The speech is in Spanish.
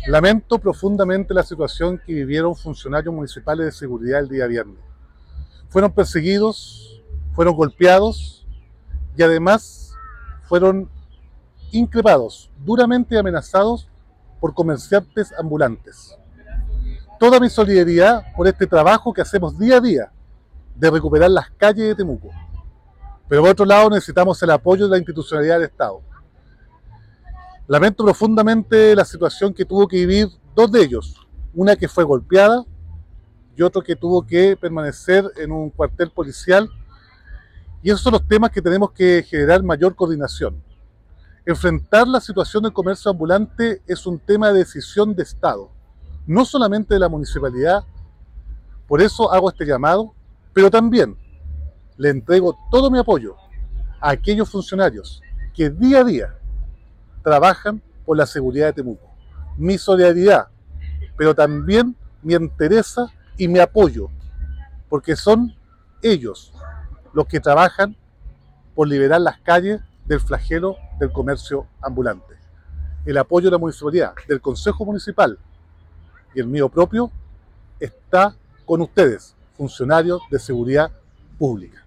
Lamento profundamente la situación que vivieron funcionarios municipales de seguridad el día viernes. Fueron perseguidos, fueron golpeados y además fueron increpados, duramente amenazados por comerciantes ambulantes. Toda mi solidaridad por este trabajo que hacemos día a día de recuperar las calles de Temuco. Pero por otro lado necesitamos el apoyo de la institucionalidad del Estado. Lamento profundamente la situación que tuvo que vivir dos de ellos, una que fue golpeada y otro que tuvo que permanecer en un cuartel policial, y esos son los temas que tenemos que generar mayor coordinación. Enfrentar la situación del comercio ambulante es un tema de decisión de Estado, no solamente de la municipalidad. Por eso hago este llamado, pero también le entrego todo mi apoyo a aquellos funcionarios que día a día trabajan por la seguridad de Temuco. Mi solidaridad, pero también mi entereza y mi apoyo, porque son ellos los que trabajan por liberar las calles del flagelo del comercio ambulante. El apoyo de la municipalidad, del Consejo Municipal y el mío propio está con ustedes, funcionarios de seguridad pública.